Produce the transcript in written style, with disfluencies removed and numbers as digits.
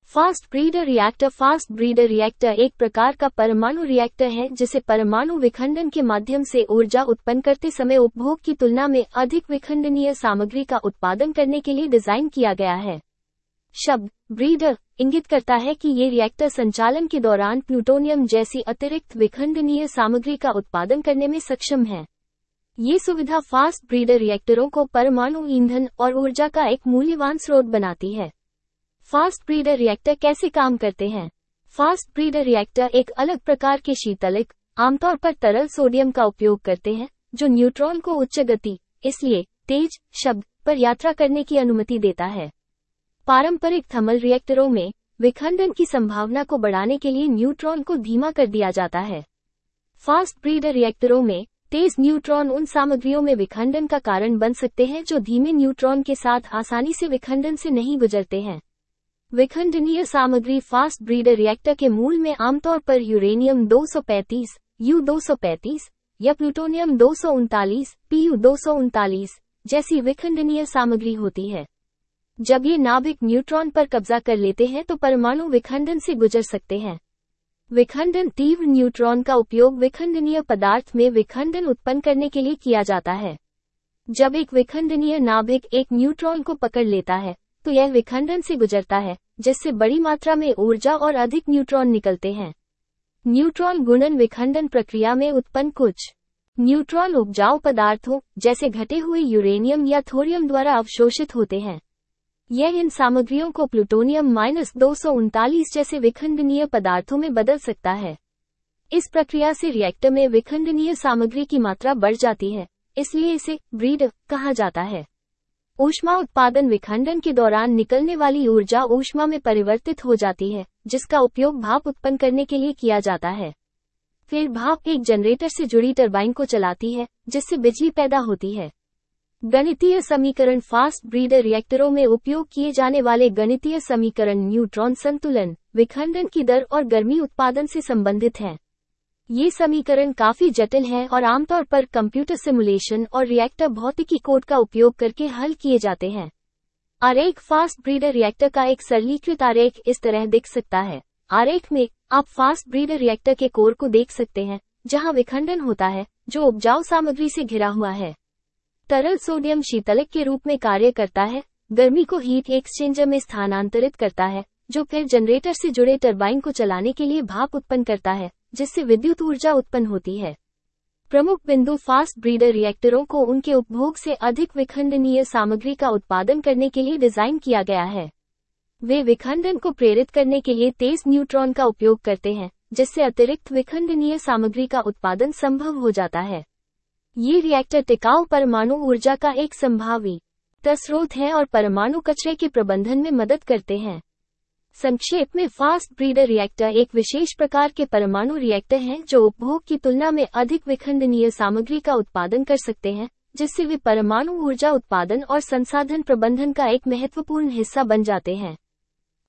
Fast breeder reactor एक प्रकार का परमाणु रिएक्टर है जिसे परमाणु विखंडन के माध्यम से ऊर्जा उत्पन्न करते समय उपभोग की तुलना में अधिक विखंडनीय सामग्री का उत्पादन करने के लिए डिजाइन किया गया है। शब्द ब्रीडर इंगित करता है कि ये रिएक्टर संचालन के दौरान प्लूटोनियम जैसी अतिरिक्त विखंडनीय सामग्री का उत्पादन करने में सक्षम है। ये सुविधा फास्ट ब्रीडर रिएक्टरों को परमाणु ईंधन और ऊर्जा का एक मूल्यवान स्रोत बनाती है। फास्ट ब्रीडर रिएक्टर कैसे काम करते हैं? फास्ट ब्रीडर रिएक्टर एक अलग प्रकार के शीतलक, आमतौर पर तरल सोडियम का उपयोग करते हैं, जो न्यूट्रॉन को उच्च गति, इसलिए तेज शब्द पर यात्रा करने की अनुमति देता है। पारंपरिक थर्मल रिएक्टरों में विखंडन की संभावना को बढ़ाने के लिए न्यूट्रॉन को धीमा कर दिया जाता है। फास्ट ब्रीडर रिएक्टरों में तेज न्यूट्रॉन उन सामग्रियों में विखंडन का कारण बन सकते हैं जो धीमे न्यूट्रॉन के साथ आसानी से विखंडन से नहीं गुजरते हैं। विखंडनीय सामग्री फास्ट ब्रीडर रिएक्टर के मूल में आमतौर पर यूरेनियम 235 U235 या प्लूटोनियम 239 Pu239 जैसी विखंडनीय सामग्री होती है। जब ये नाभिक न्यूट्रॉन पर कब्जा कर लेते हैं तो परमाणु विखंडन से गुजर सकते हैं। विखंडन तीव्र न्यूट्रॉन का उपयोग विखंडनीय पदार्थ में विखंडन उत्पन्न करने के लिए किया जाता है। जब एक विखंडनीय नाभिक एक न्यूट्रॉन को पकड़ लेता है तो यह विखंडन से गुजरता है, जिससे बड़ी मात्रा में ऊर्जा और अधिक न्यूट्रॉन निकलते हैं। न्यूट्रॉन गुणन विखंडन प्रक्रिया में उत्पन्न कुछ न्यूट्रॉन उपजाऊ पदार्थों जैसे घटे हुए यूरेनियम या थोरियम द्वारा अवशोषित होते हैं। यह इन सामग्रियों को प्लूटोनियम -239 जैसे विखंडनीय पदार्थों में बदल सकता है। इस प्रक्रिया से रिएक्टर में विखंडनीय सामग्री की मात्रा बढ़ जाती है, इसलिए इसे ब्रीडर कहा जाता है। ऊष्मा उत्पादन विखंडन के दौरान निकलने वाली ऊर्जा ऊष्मा में परिवर्तित हो जाती है, जिसका उपयोग भाप उत्पन्न करने के लिए किया जाता है। फिर भाप एक जनरेटर से जुड़ी टरबाइन को चलाती है, जिससे बिजली पैदा होती है। गणितीय समीकरण फास्ट ब्रीडर रिएक्टरों में उपयोग किए जाने वाले गणितीय समीकरण न्यूट्रॉन संतुलन, विखंडन की दर और गर्मी उत्पादन से संबंधित हैं। ये समीकरण काफी जटिल हैं और आमतौर पर कंप्यूटर सिमुलेशन और रिएक्टर भौतिकी कोड का उपयोग करके हल किए जाते हैं। आरेख फास्ट ब्रीडर रिएक्टर का एक सरलीकृत आरेख इस तरह दिख सकता है। आरेख में आप फास्ट ब्रीडर रिएक्टर के कोर को देख सकते हैं, जहां विखंडन होता है, जो उपजाऊ सामग्री से घिरा हुआ है। तरल सोडियम शीतलक के रूप में कार्य करता है, गर्मी को हीट एक्सचेंजर में स्थानांतरित करता है, जो फिर जनरेटर से जुड़े टरबाइन को चलाने के लिए भाप उत्पन्न करता है, जिससे विद्युत ऊर्जा उत्पन्न होती है। प्रमुख बिंदु फास्ट ब्रीडर रिएक्टरों को उनके उपभोग से अधिक विखंडनीय सामग्री का उत्पादन करने के लिए डिजाइन किया गया है। वे विखंडन को प्रेरित करने के लिए तेज न्यूट्रॉन का उपयोग करते हैं, जिससे अतिरिक्त विखंडनीय सामग्री का उत्पादन संभव हो जाता है। ये रिएक्टर टिकाऊ परमाणु ऊर्जा का एक संभावित स्रोत है और परमाणु कचरे के प्रबंधन में मदद करते हैं। संक्षेप में फास्ट ब्रीडर रिएक्टर एक विशेष प्रकार के परमाणु रिएक्टर हैं जो उपभोग की तुलना में अधिक विखंडनीय सामग्री का उत्पादन कर सकते हैं, जिससे वे परमाणु ऊर्जा उत्पादन और संसाधन प्रबंधन का एक महत्वपूर्ण हिस्सा बन जाते हैं।